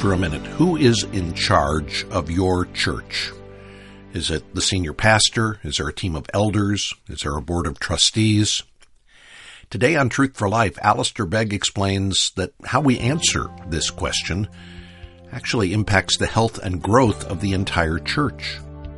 for a minute. Who is in charge of your church? Is it the senior pastor? Is there a team of elders? Is there a board of trustees? Today on Truth for Life, Alistair Begg explains that how we answer this question actually impacts the health and growth of the entire church.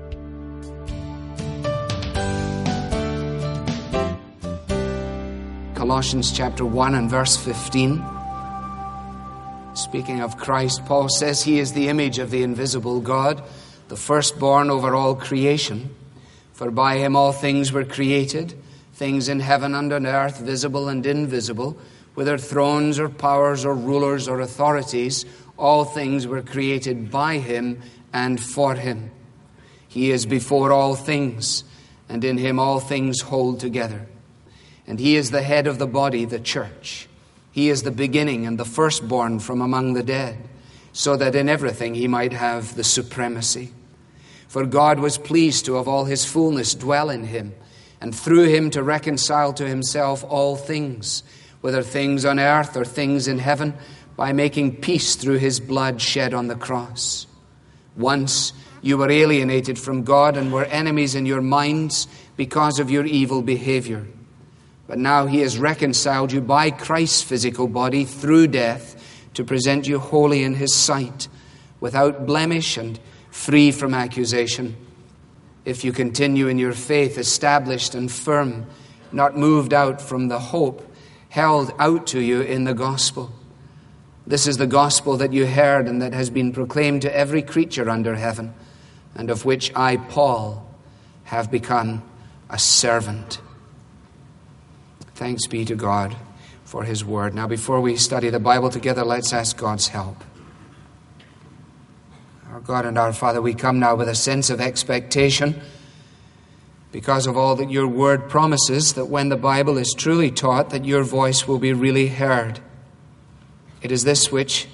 Colossians chapter 1 and verse 15. Speaking of Christ, Paul says he is the image of the invisible God, the firstborn over all creation. For by him all things were created, things in heaven and on earth, visible and invisible, whether thrones or powers or rulers or authorities, all things were created by him and for him. He is before all things, and in him all things hold together. And he is the head of the body, the church. He is the beginning and the firstborn from among the dead, so that in everything he might have the supremacy. For God was pleased to have all his fullness dwell in him, and through him to reconcile to himself all things, whether things on earth or things in heaven, by making peace through his blood shed on the cross. Once you were alienated from God and were enemies in your minds because of your evil behavior. But now he has reconciled you by Christ's physical body through death to present you holy in his sight, without blemish and free from accusation. If you continue in your faith, established and firm, not moved out from the hope held out to you in the gospel. This is the gospel that you heard and that has been proclaimed to every creature under heaven, and of which I, Paul, have become a servant. Thanks be to God for his word. Now, before we study the Bible together, let's ask God's help. Our God and our Father, we come now with a sense of expectation because of all that your word promises, that when the Bible is truly taught, that your voice will be really heard. It is this which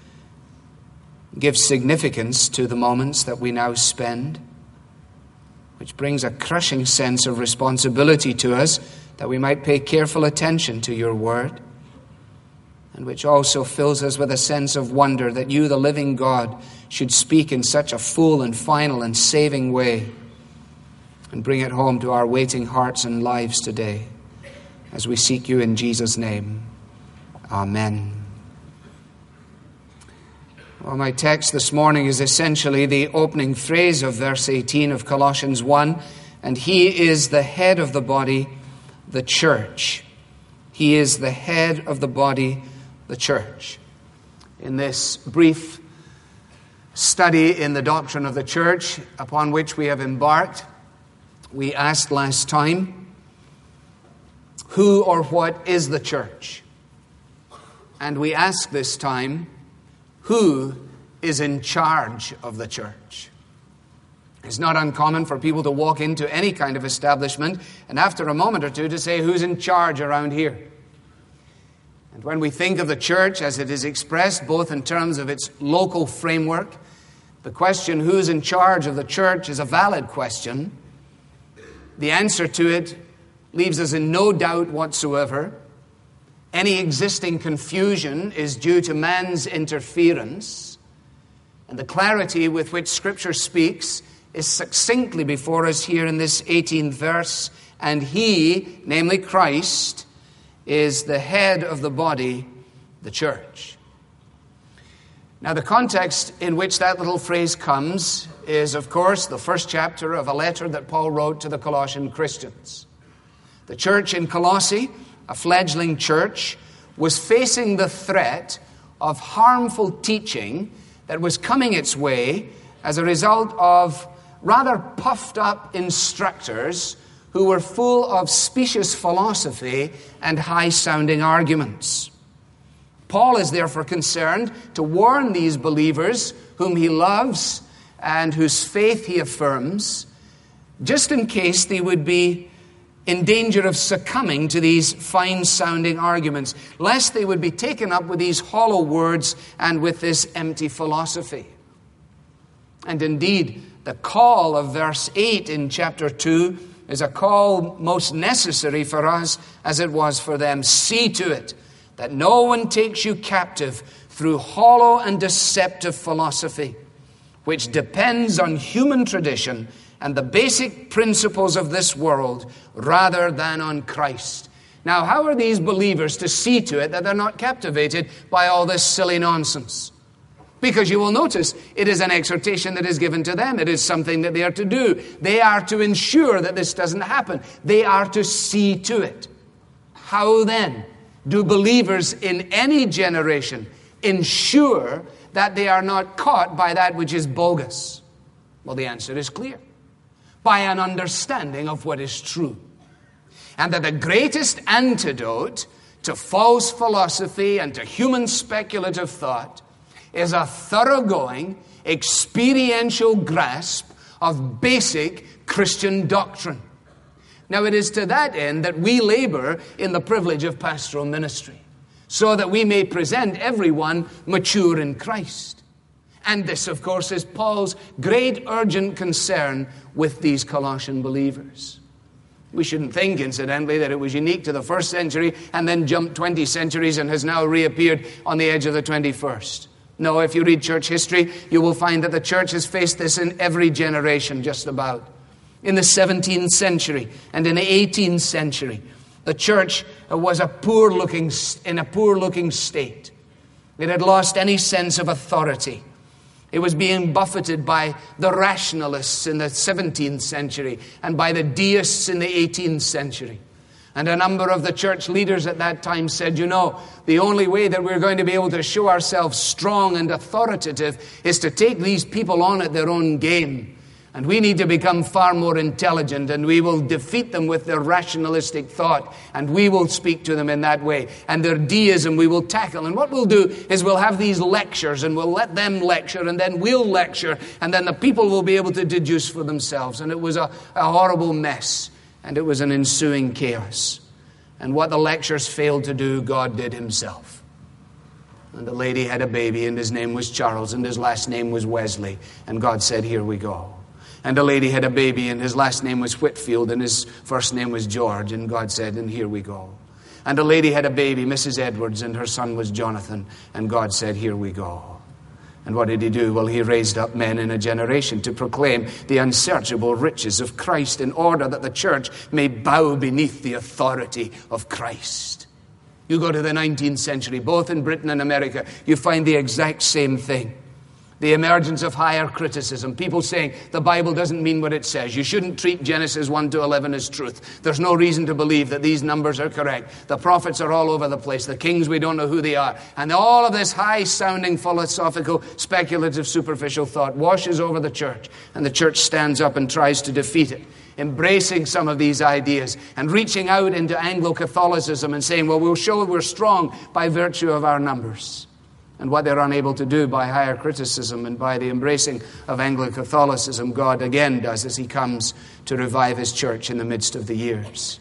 gives significance to the moments that we now spend, which brings a crushing sense of responsibility to us, that we might pay careful attention to your word, and which also fills us with a sense of wonder that you, the living God, should speak in such a full and final and saving way, and bring it home to our waiting hearts and lives today, as we seek you in Jesus' name. Amen. Well, my text this morning is essentially the opening phrase of verse 18 of Colossians 1, and he is the head of the body, the church. He is the head of the body, the church. In this brief study in the doctrine of the church upon which we have embarked, we asked last time, who or what is the church? And we ask this time, who is in charge of the church? It's not uncommon for people to walk into any kind of establishment and after a moment or two to say, who's in charge around here? And when we think of the church as it is expressed, both in terms of its local framework, the question, who's in charge of the church, is a valid question. The answer to it leaves us in no doubt whatsoever. Any existing confusion is due to man's interference. And the clarity with which Scripture speaks is succinctly before us here in this 18th verse. And he, namely Christ, is the head of the body, the church. Now, the context in which that little phrase comes is, of course, the first chapter of a letter that Paul wrote to the Colossian Christians. The church in Colossae, a fledgling church, was facing the threat of harmful teaching that was coming its way as a result of rather puffed up instructors who were full of specious philosophy and high-sounding arguments. Paul is therefore concerned to warn these believers whom he loves and whose faith he affirms, just in case they would be in danger of succumbing to these fine-sounding arguments, lest they would be taken up with these hollow words and with this empty philosophy. And indeed, the call of verse 8 in chapter 2 is a call most necessary for us as it was for them. See to it that no one takes you captive through hollow and deceptive philosophy, which depends on human tradition and the basic principles of this world rather than on Christ. Now, how are these believers to see to it that they're not captivated by all this silly nonsense? Because you will notice it is an exhortation that is given to them. It is something that they are to do. They are to ensure that this doesn't happen. They are to see to it. How then do believers in any generation ensure that they are not caught by that which is bogus? Well, the answer is clear. By an understanding of what is true. And that the greatest antidote to false philosophy and to human speculative thought is a thoroughgoing, experiential grasp of basic Christian doctrine. Now, it is to that end that we labor in the privilege of pastoral ministry, so that we may present everyone mature in Christ. And this, of course, is Paul's great urgent concern with these Colossian believers. We shouldn't think, incidentally, that it was unique to the first century and then jumped 20 centuries and has now reappeared on the edge of the 21st. No, if you read church history, you will find that the church has faced this in every generation, just about. In the 17th century and in the 18th century, the church was in a poor-looking state. It had lost any sense of authority. It was being buffeted by the rationalists in the 17th century and by the deists in the 18th century. And a number of the church leaders at that time said, you know, the only way that we're going to be able to show ourselves strong and authoritative is to take these people on at their own game. And we need to become far more intelligent, and we will defeat them with their rationalistic thought, and we will speak to them in that way. And their deism we will tackle. And what we'll do is we'll have these lectures, and we'll let them lecture, and then we'll lecture, and then the people will be able to deduce for themselves. And it was a horrible mess, and it was an ensuing chaos. And what the lectures failed to do, God did himself. And the lady had a baby, and his name was Charles, and his last name was Wesley. And God said, here we go. And a lady had a baby, and his last name was Whitfield, and his first name was George. And God said, and here we go. And a lady had a baby, Mrs. Edwards, and her son was Jonathan. And God said, here we go. And what did he do? Well, he raised up men in a generation to proclaim the unsearchable riches of Christ in order that the church may bow beneath the authority of Christ. You go to the 19th century, both in Britain and America, you find the exact same thing. The emergence of higher criticism. People saying the Bible doesn't mean what it says. You shouldn't treat Genesis 1 to 11 as truth. There's no reason to believe that these numbers are correct. The prophets are all over the place. The kings, we don't know who they are. And all of this high-sounding philosophical, speculative, superficial thought washes over the church. And the church stands up and tries to defeat it, embracing some of these ideas and reaching out into Anglo-Catholicism and saying, well, we'll show we're strong by virtue of our numbers. And what they're unable to do by higher criticism and by the embracing of Anglo-Catholicism, God again does as he comes to revive his church in the midst of the years.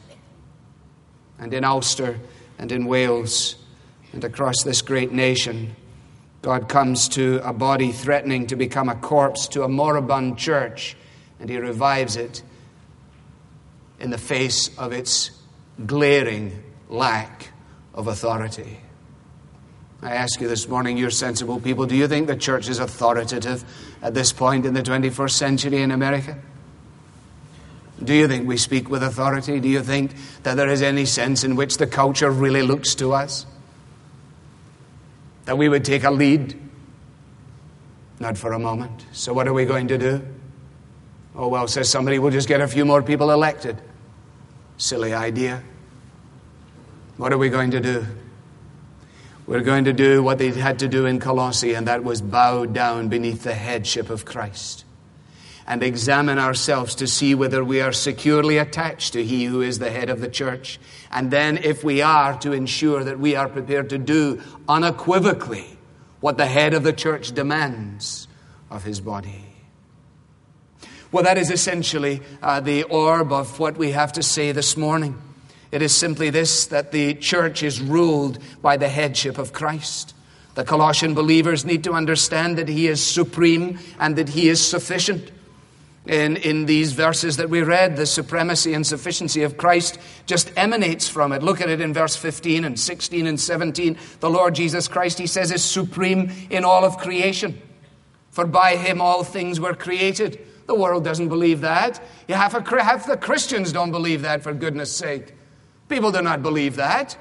And in Ulster and in Wales and across this great nation, God comes to a body threatening to become a corpse, to a moribund church, and he revives it in the face of its glaring lack of authority. I ask you this morning, you're sensible people, do you think the church is authoritative at this point in the 21st century in America? Do you think we speak with authority? Do you think that there is any sense in which the culture really looks to us? That we would take a lead? Not for a moment. So what are we going to do? Oh, well, says somebody, we'll just get a few more people elected. Silly idea. What are we going to do? We're going to do what they had to do in Colossae, and that was bow down beneath the headship of Christ and examine ourselves to see whether we are securely attached to he who is the head of the church. And then, if we are, to ensure that we are prepared to do unequivocally what the head of the church demands of his body. Well, that is essentially the orb of what we have to say this morning. It is simply this, that the church is ruled by the headship of Christ. The Colossian believers need to understand that he is supreme and that he is sufficient. In these verses that we read, the supremacy and sufficiency of Christ just emanates from it. Look at it in verse 15 and 16 and 17. The Lord Jesus Christ, he says, is supreme in all of creation. For by him all things were created. The world doesn't believe that. Half the Christians don't believe that, for goodness sake. People do not believe that.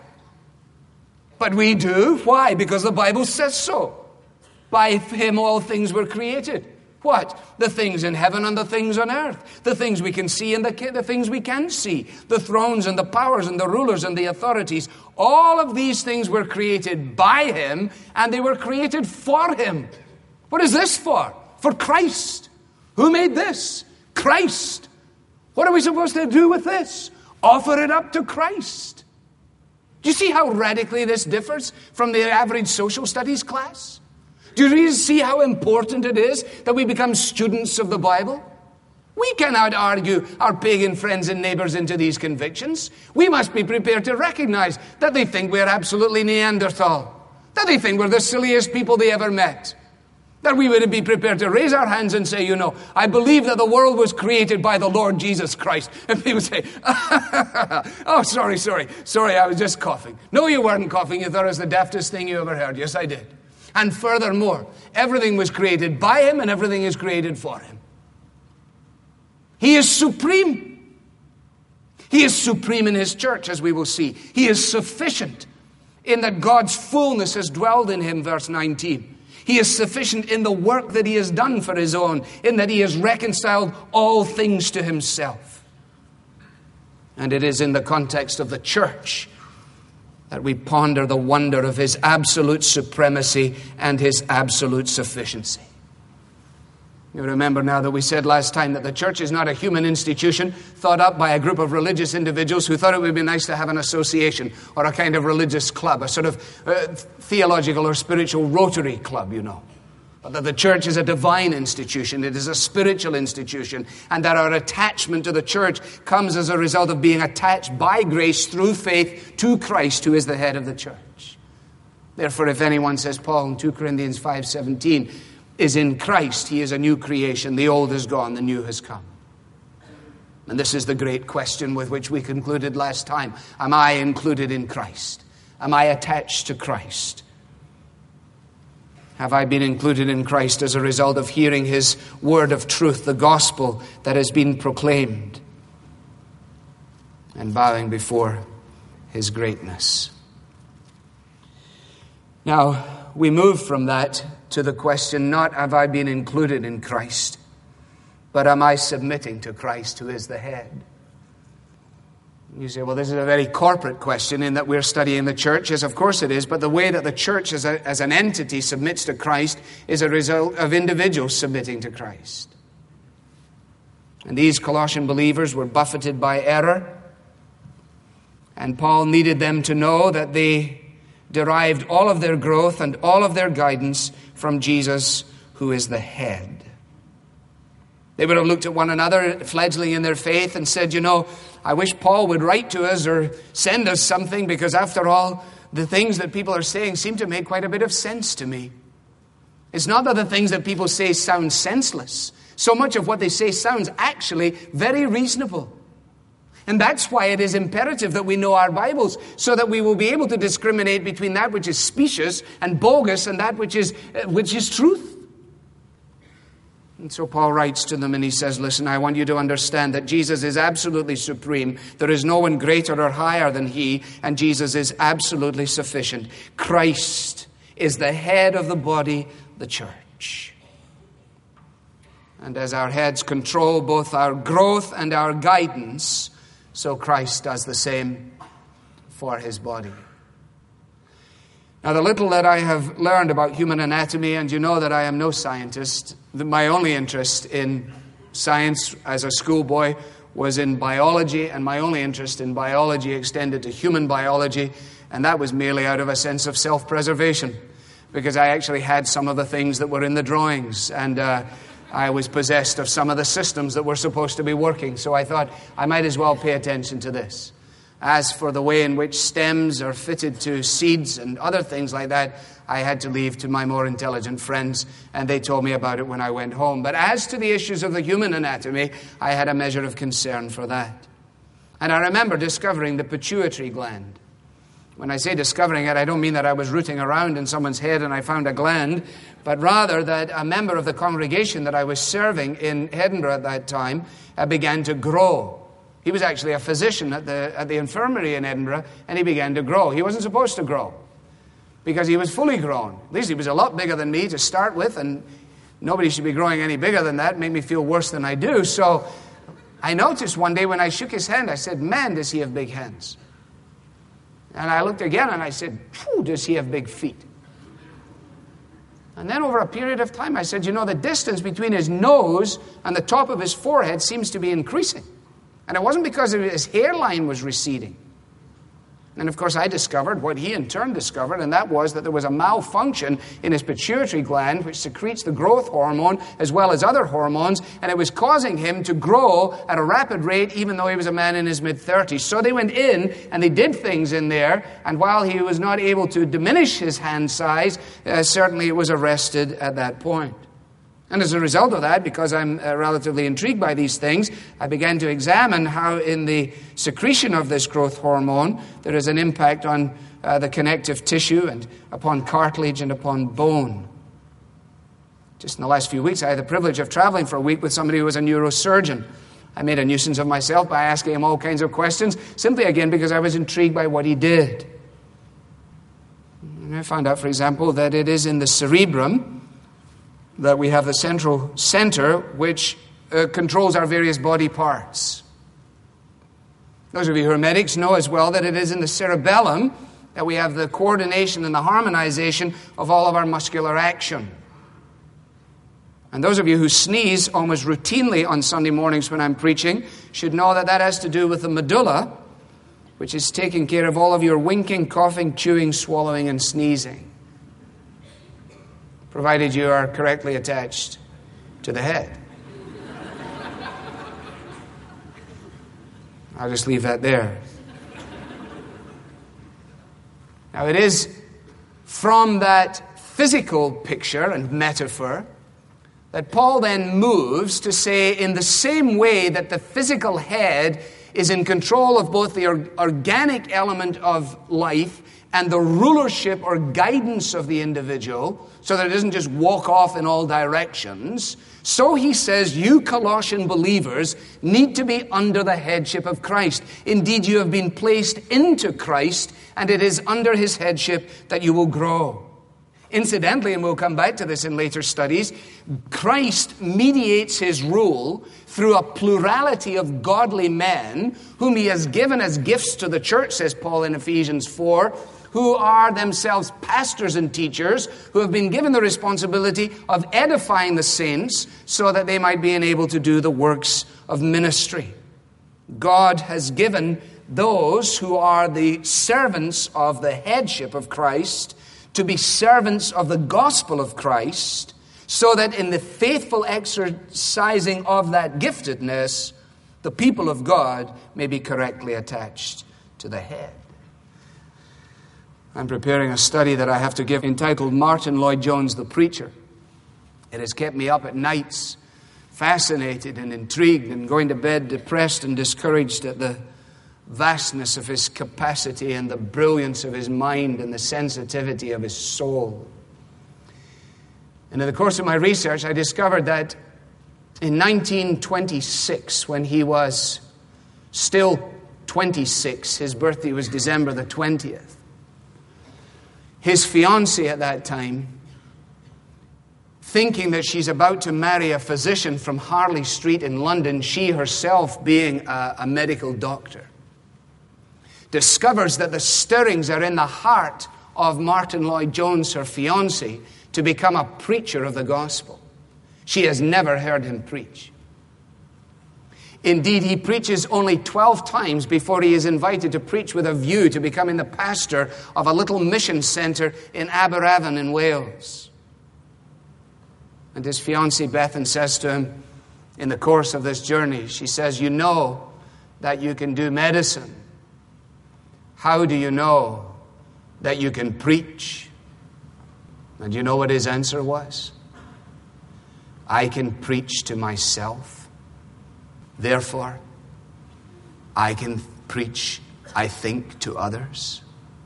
But we do. Why? Because the Bible says so. By him all things were created. What? The things in heaven and the things on earth. The things we can see and the things we can't see. The thrones and the powers and the rulers and the authorities. All of these things were created by him, and they were created for him. What is this for? For Christ. Who made this? Christ. What are we supposed to do with this? Offer it up to Christ. Do you see how radically this differs from the average social studies class? Do you really see how important it is that we become students of the Bible? We cannot argue our pagan friends and neighbors into these convictions. We must be prepared to recognize that they think we're absolutely Neanderthal, that they think we're the silliest people they ever met, that we would be prepared to raise our hands and say, I believe that the world was created by the Lord Jesus Christ. And people say, oh, sorry, I was just coughing. No, you weren't coughing. You thought it was the daftest thing you ever heard. Yes, I did. And furthermore, everything was created by him and everything is created for him. He is supreme. He is supreme in his church, as we will see. He is sufficient in that God's fullness has dwelled in him, verse 19. He is sufficient in the work that he has done for his own, in that he has reconciled all things to himself. And it is in the context of the church that we ponder the wonder of his absolute supremacy and his absolute sufficiency. You remember now that we said last time that the church is not a human institution thought up by a group of religious individuals who thought it would be nice to have an association or a kind of religious club, a sort of theological or spiritual Rotary club, But that the church is a divine institution, it is a spiritual institution, and that our attachment to the church comes as a result of being attached by grace through faith to Christ, who is the head of the church. Therefore, if anyone, says Paul in 2 Corinthians 5:17, is in Christ, he is a new creation. The old is gone, the new has come. And this is the great question with which we concluded last time. Am I included in Christ? Am I attached to Christ? Have I been included in Christ as a result of hearing his word of truth, the gospel that has been proclaimed, and bowing before his greatness? Now, we move from that to the question, not have I been included in Christ, but am I submitting to Christ, who is the head? You say, well, this is a very corporate question in that we're studying the church. Yes, of course it is, but the way that the church as an entity submits to Christ is a result of individuals submitting to Christ. And these Colossian believers were buffeted by error, and Paul needed them to know that they derived all of their growth and all of their guidance from Jesus, who is the head. They would have looked at one another, fledgling in their faith, and said, I wish Paul would write to us or send us something, because after all, the things that people are saying seem to make quite a bit of sense to me. It's not that the things that people say sound senseless. So much of what they say sounds actually very reasonable. And that's why it is imperative that we know our Bibles, so that we will be able to discriminate between that which is specious and bogus and that which is truth. And so Paul writes to them and he says, listen, I want you to understand that Jesus is absolutely supreme. There is no one greater or higher than he, and Jesus is absolutely sufficient. Christ is the head of the body, the church. And as our heads control both our growth and our guidance, so Christ does the same for his body. Now, the little that I have learned about human anatomy, and you know that I am no scientist, my only interest in science as a schoolboy was in biology, and my only interest in biology extended to human biology, and that was merely out of a sense of self-preservation, because I actually had some of the things that were in the drawings, and I was possessed of some of the systems that were supposed to be working, so I thought I might as well pay attention to this. As for the way in which stems are fitted to seeds and other things like that, I had to leave to my more intelligent friends, and they told me about it when I went home. But as to the issues of the human anatomy, I had a measure of concern for that. And I remember discovering the pituitary gland. When I say discovering it, I don't mean that I was rooting around in someone's head and I found a gland, but rather that a member of the congregation that I was serving in Edinburgh at that time began to grow. He was actually a physician at the infirmary in Edinburgh, and he began to grow. He wasn't supposed to grow because he was fully grown. At least he was a lot bigger than me to start with, and nobody should be growing any bigger than that. It made me feel worse than I do. So I noticed one day when I shook his hand, I said, "Man, does he have big hands." And I looked again and I said, "Phew, does he have big feet?" And then over a period of time I said, the distance between his nose and the top of his forehead seems to be increasing. And it wasn't because his hairline was receding. And of course I discovered what he in turn discovered, and that was that there was a malfunction in his pituitary gland, which secretes the growth hormone as well as other hormones, and it was causing him to grow at a rapid rate even though he was a man in his mid-30s. So they went in and they did things in there, and while he was not able to diminish his hand size, certainly it was arrested at that point. And as a result of that, because I'm relatively intrigued by these things, I began to examine how in the secretion of this growth hormone, there is an impact on the connective tissue and upon cartilage and upon bone. Just in the last few weeks, I had the privilege of traveling for a week with somebody who was a neurosurgeon. I made a nuisance of myself by asking him all kinds of questions, simply again because I was intrigued by what he did. And I found out, for example, that it is in the cerebrum that we have the central center which controls our various body parts. Those of you who are medics know as well that it is in the cerebellum that we have the coordination and the harmonization of all of our muscular action. And those of you who sneeze almost routinely on Sunday mornings when I'm preaching should know that that has to do with the medulla, which is taking care of all of your winking, coughing, chewing, swallowing, and sneezing, provided you are correctly attached to the head. I'll just leave that there. Now it is from that physical picture and metaphor that Paul then moves to say, in the same way that the physical head is in control of both the organic element of life and the rulership or guidance of the individual, so that it doesn't just walk off in all directions, so he says you Colossian believers need to be under the headship of Christ. Indeed, you have been placed into Christ, and it is under his headship that you will grow. Incidentally, and we'll come back to this in later studies, Christ mediates his rule through a plurality of godly men whom he has given as gifts to the church, says Paul in Ephesians 4, who are themselves pastors and teachers, who have been given the responsibility of edifying the saints so that they might be enabled to do the works of ministry. God has given those who are the servants of the headship of Christ to be servants of the gospel of Christ, so that in the faithful exercising of that giftedness, the people of God may be correctly attached to the head. I'm preparing a study that I have to give entitled Martin Lloyd-Jones, the Preacher. It has kept me up at nights, fascinated and intrigued, and going to bed depressed and discouraged at the vastness of his capacity and the brilliance of his mind and the sensitivity of his soul. And in the course of my research, I discovered that in 1926, when he was still 26, his birthday was December the 20th, his fiancée at that time, thinking that she's about to marry a physician from Harley Street in London, she herself being a medical doctor, discovers that the stirrings are in the heart of Martin Lloyd-Jones, her fiancé, to become a preacher of the gospel. She has never heard him preach. Indeed, he preaches only 12 times before he is invited to preach with a view to becoming the pastor of a little mission centre in Aberavon in Wales. And his fiancée Bethan says to him in the course of this journey, she says, "You know that you can do medicine, how do you know that you can preach? And you know what his answer was? I can preach to myself. Therefore, I can preach, I think, to others.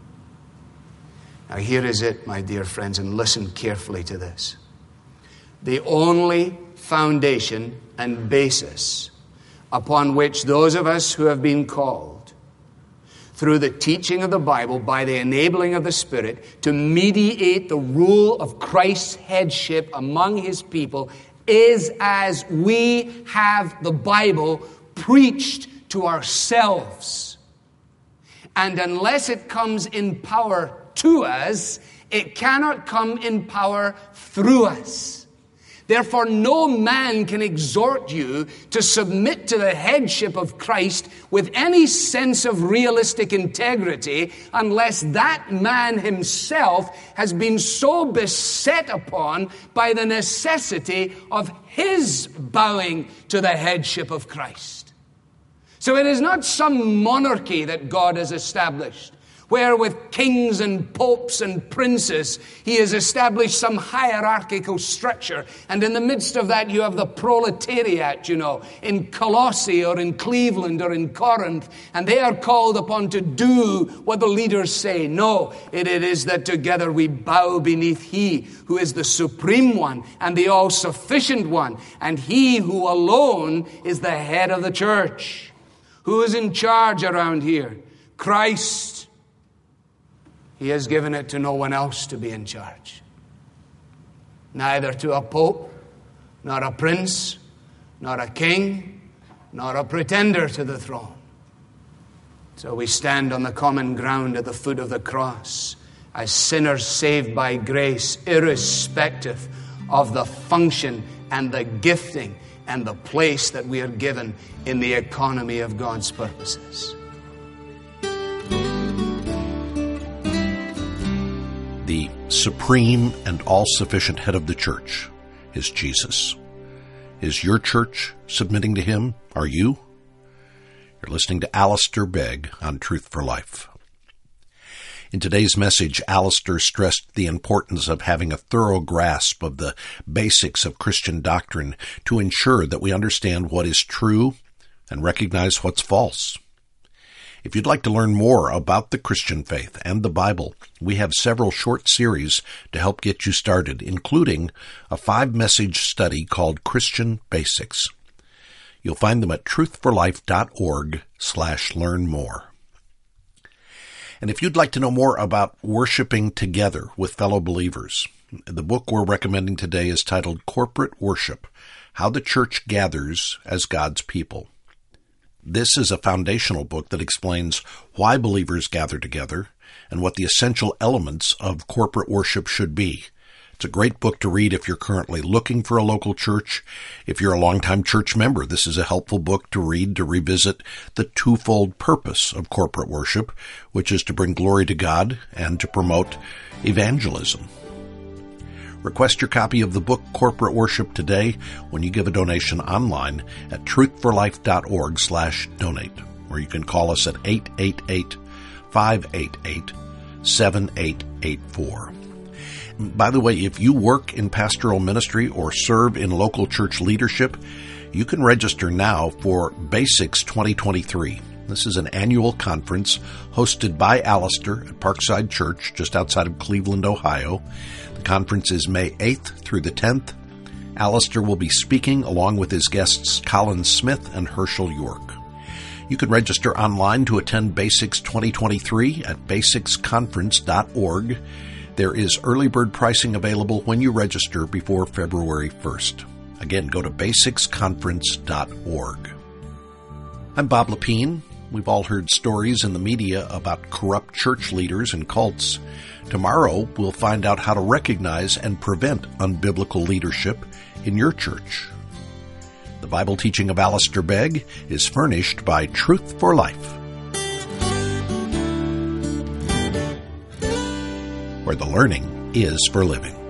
Now here is it, my dear friends, and listen carefully to this. The only foundation and basis upon which those of us who have been called through the teaching of the Bible by the enabling of the Spirit to mediate the rule of Christ's headship among his people is as we have the Bible preached to ourselves. And unless it comes in power to us, it cannot come in power through us. Therefore, no man can exhort you to submit to the headship of Christ with any sense of realistic integrity unless that man himself has been so beset upon by the necessity of his bowing to the headship of Christ. So it is not some monarchy that God has established, where with kings and popes and princes, he has established some hierarchical structure. And in the midst of that, you have the proletariat, in Colossae or in Cleveland or in Corinth. And they are called upon to do what the leaders say. No, it is that together we bow beneath he who is the supreme one and the all-sufficient one. And he who alone is the head of the church. Who is in charge around here? Christ. He has given it to no one else to be in charge. Neither to a pope, not a prince, not a king, not a pretender to the throne. So we stand on the common ground at the foot of the cross as sinners saved by grace, irrespective of the function and the gifting and the place that we are given in the economy of God's purposes. The supreme and all-sufficient head of the church is Jesus. Is your church submitting to him? Are you? You're listening to Alistair Begg on Truth for Life. In today's message, Alistair stressed the importance of having a thorough grasp of the basics of Christian doctrine to ensure that we understand what is true and recognize what's false. If you'd like to learn more about the Christian faith and the Bible, we have several short series to help get you started, including a 5-message study called Christian Basics. You'll find them at truthforlife.org/learn-more. And if you'd like to know more about worshiping together with fellow believers, the book we're recommending today is titled Corporate Worship: How the Church Gathers as God's People. This is a foundational book that explains why believers gather together and what the essential elements of corporate worship should be. It's a great book to read if you're currently looking for a local church. If you're a longtime church member, this is a helpful book to read to revisit the twofold purpose of corporate worship, which is to bring glory to God and to promote evangelism. Request your copy of the book Corporate Worship today when you give a donation online at truthforlife.org/donate, or you can call us at 888-588-7884. By the way, if you work in pastoral ministry or serve in local church leadership, you can register now for Basics 2023. This is an annual conference hosted by Alistair at Parkside Church just outside of Cleveland, Ohio. The conference is May 8th through the 10th. Alistair will be speaking along with his guests Colin Smith and Herschel York. You can register online to attend Basics 2023 at basicsconference.org. There is early bird pricing available when you register before February 1st. Again, go to basicsconference.org. I'm Bob Lepine. We've all heard stories in the media about corrupt church leaders and cults. Tomorrow, we'll find out how to recognize and prevent unbiblical leadership in your church. The Bible teaching of Alistair Begg is furnished by Truth for Life, where the learning is for living.